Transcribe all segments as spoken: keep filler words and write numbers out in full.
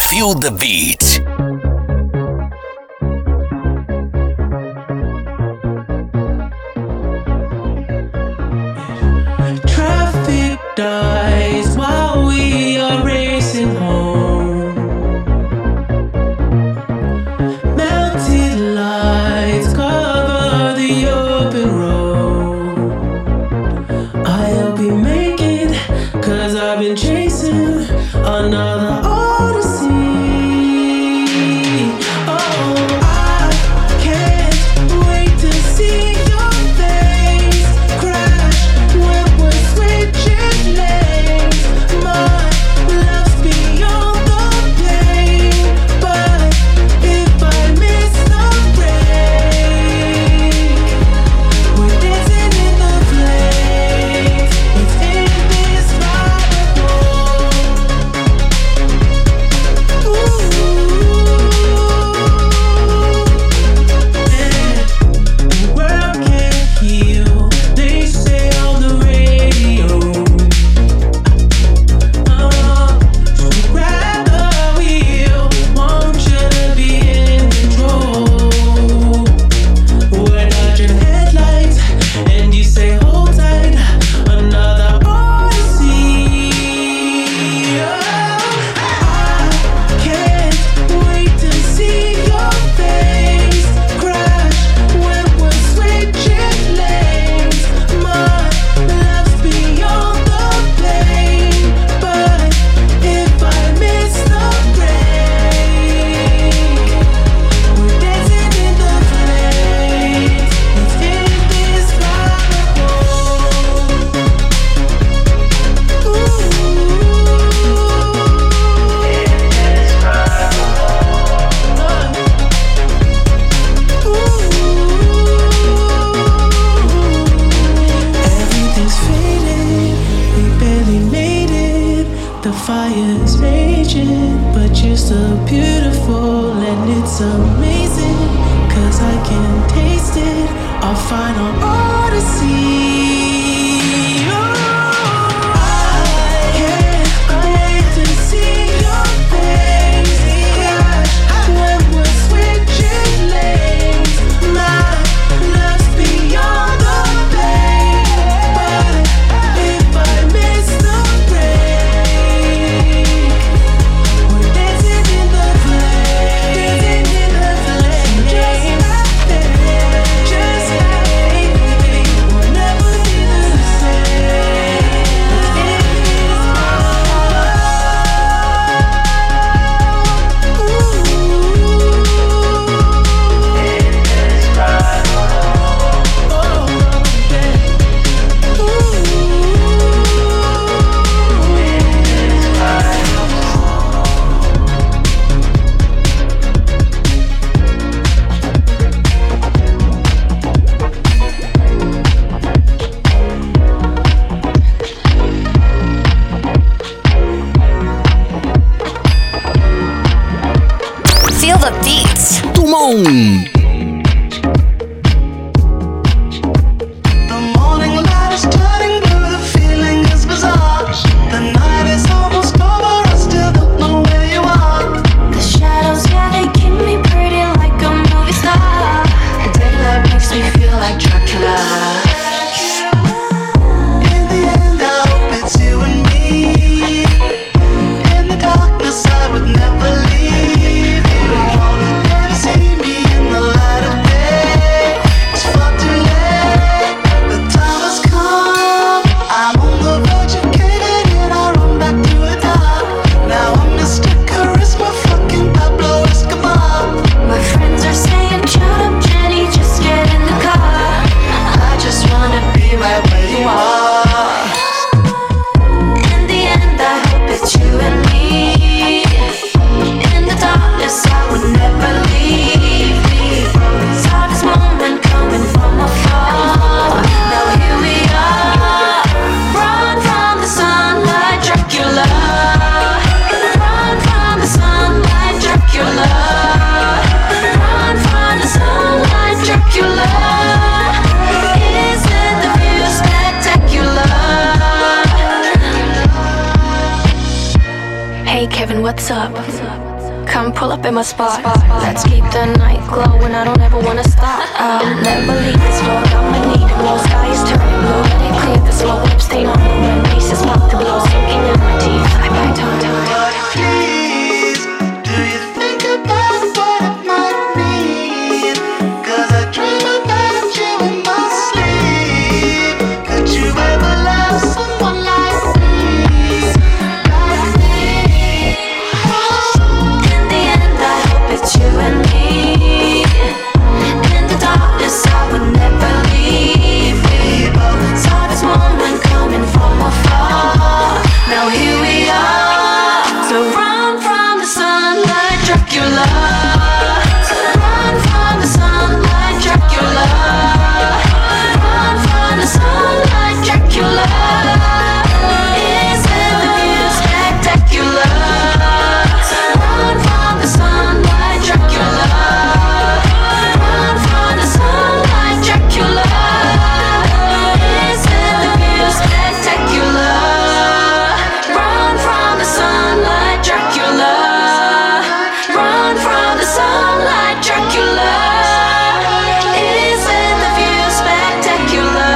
Feel the beat. Traffic dies while we are racing home. Melted lights cover the open road. I'll be making, cause I've been chasing another odyssey. Oh, I can't wait to see your face crash when we're switching lanes. My love's beyond the pain, but if I miss the break, we're dancing in the flames. It's indescribable. The world can't heal, they say on the radio. Uh, so grab the wheel, want you to be in control. We're dodging headlights, and you say hold tight, another odyssey. Oh, I can't wait to see your face crash when we're switching lanes. My love's beyond the pain, but if I miss the break, we're dancing in the flames. It's indescribable. Everything's faded, we barely made it. The fire's raging, but you're so beautiful and it's amazing. Cause I can taste it, our final odyssey. Oh, I can't wait to see your face crash when we're switching lanes. My love's beyond the pain, but if I miss the break, we're dancing in the flames, dancing in the flames. Just like that, just like we'll never be the same. Feel the beat. Come on. The morning light is turning blue, the feeling is bizarre. The night is almost over, I still don't know where you are. The shadows, yeah, they keep me pretty like a movie star. The daylight makes me feel like Dracula. In the end, I hope it's you and me. In the darkness, I would never leave you. Never see me in the light of day. It's far too late, the time has come. I'm on the verge of caving in, I run back to the top. Now I'm Mister Charisma, fucking Pablo Escobar. My friends are saying, shut up, Jenny, just get in the car. I just wanna be right where you are. In the end, I hope it's you and me. In the darkness, I would never leave. Saw this moment coming from afar. Now here we are. Run from the sunlight, Dracula. Run from the sunlight, Dracula. Run from the sunlight, Dracula. Isn't the view spectacular? Hey Kevin, what's up? come pull up in my spot. Let's keep the night glowing, I don't ever wanna stop. I'll never leave this floor, got my need to blow. Sky is turning blue, let it clear the slow whip stain on the rim. Pieces about to blow, soaking in my teeth. I bite tongue, tongue, tongue. Please, do you think about what it might mean? 'Cause I dream about you in my sleep. Could you ever love someone like me? Like me? In the end, I hope it's you and me. In the darkness, I would never leave. We both saw this moment coming from afar. Now here we are. So run from the sunlight, Dracula. So run from the sunlight, Dracula. Run from the sunlight, Dracula. Isn't the view spectacular? So run from the sunlight, Dracula. Run from the sunlight, Dracula. Isn't the view spectacular? Run from the sunlight, Dracula. Run from the sunlight, Dracula. Isn't the view spectacular?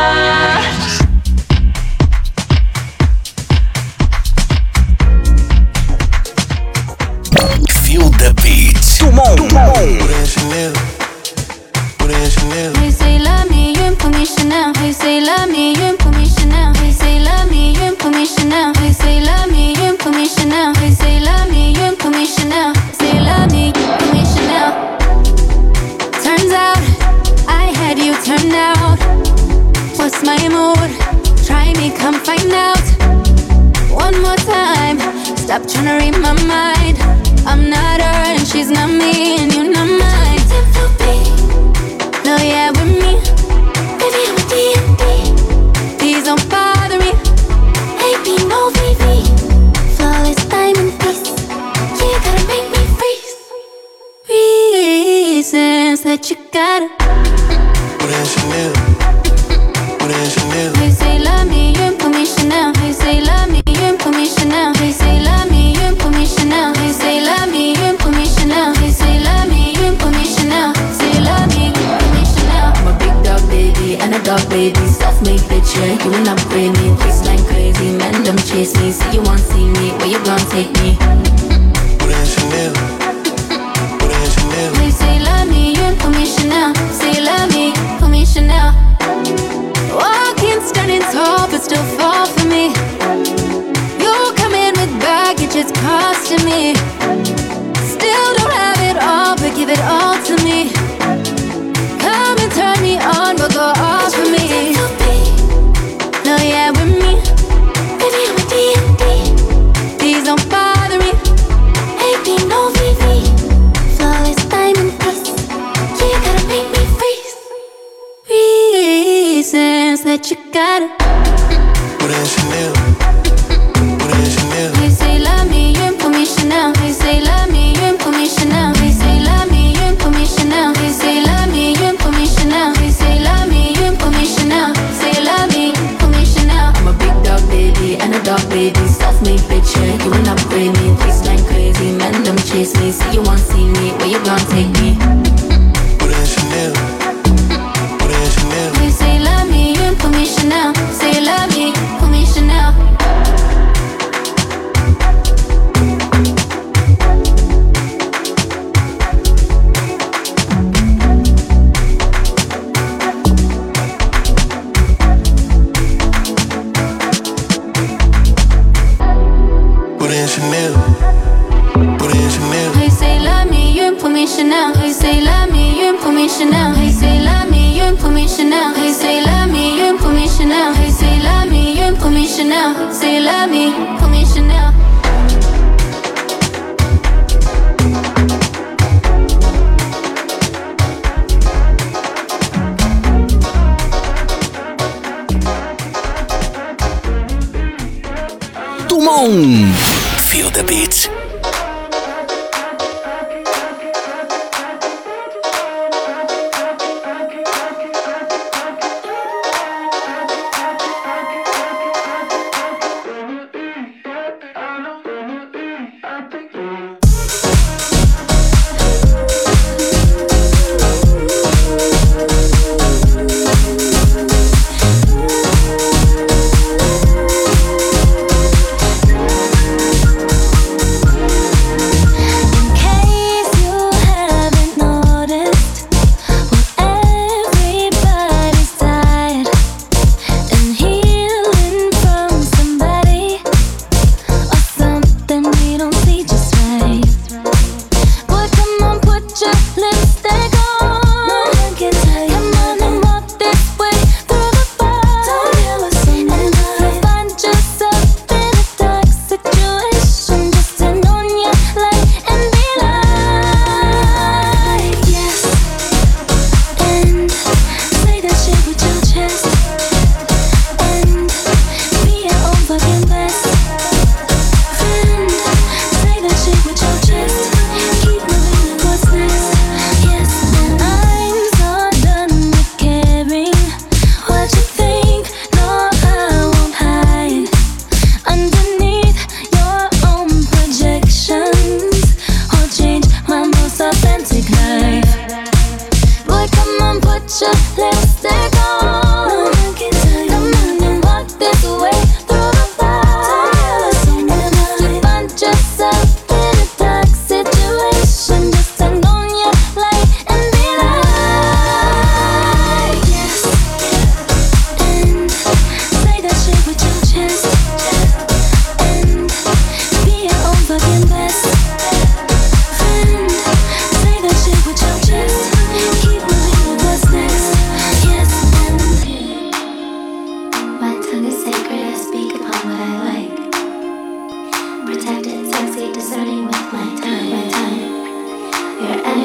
Feel the beat. Tout le monde. Put in Chanel. Put in Chanel. Hey, say love me, you ain't put me Chanel. Hey, say love me, you ain't put me Chanel. Hey, say love me, you ain't put me Chanel. Hey, say love me, you ain't put me Chanel. Hey, say love me, you ain't put me Chanel. Say love me, put me Chanel. Turns out I had you turned out. What's my mood? Try me, come find out. One more time, stop trying to read my mind. I'm not her and she's not me and you're not mine. No, yeah, with me. Baby, I'm a D and D. Please don't bother me. A B, no V V. Flawless diamond piece. You gotta make me freeze. Reasons that you gotta. Put in Chanel. Put in Chanel. Hey, say love me, you ain't put me Chanel. Hey, say love me, you ain't put me Chanel. Hey, say love me, you ain't put me Chanel. Hey, say love me, you ain't put me Chanel. Hey, say love me, you ain't put me Chanel. Say love me, put me Chanel. I'm a big dog baby and a dog baby. Self-made bitch, yeah, you will upgrade me. Waistline crazy, man, them chase me. Say you want see me, where you gon' take me? Put in Chanel. Put in Chanel. Hey, say love me, you ain't put me Chanel. Say love me, put me Chanel. Walking, standing tall, but still fall for me. You come in with baggage, it's costing me. Still don't have it all, but give it all to me. Come and turn me on, but go off for me. No, yeah, with me. Baby, I'm a D and D. Please don't bother me. A B, no V V. Flawless diamond piece. You gotta make me freeze. Reasons that you gotta. Put in Chanel. Put in Chanel. Hey, say love me, you ain't put me Chanel. Hey, say love me, you ain't put me Chanel. Hey, say love me, you ain't put me Chanel. Hey, say love me, you ain't put me Chanel. Hey, say love me, you ain't put me Chanel. Say love me, put me Chanel. I'm a big dog baby and a dog baby. Self-made bitch, yeah, you will upgrade me. Waistline crazy, man, them chase me. Say you want see me, where you gon' take me? Put in Chanel. Put in Chanel. Hey, say love me, you ain't put me Chanel. Say love me, put me Chanel. Put in Chanel. Put in Chanel. Hey, say love me, you ain't put me Chanel. Hey, say love me, you ain't put me Chanel. Hey, say love me, you ain't put me Chanel. Hey, say love me, you ain't put me Chanel. Hey, say love me, you ain't put me Chanel. Say love me, put me Chanel. Tout le monde. Feel the beat. I know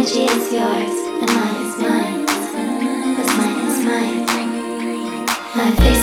energy is yours, and mine is mine. What's mine is mine. My face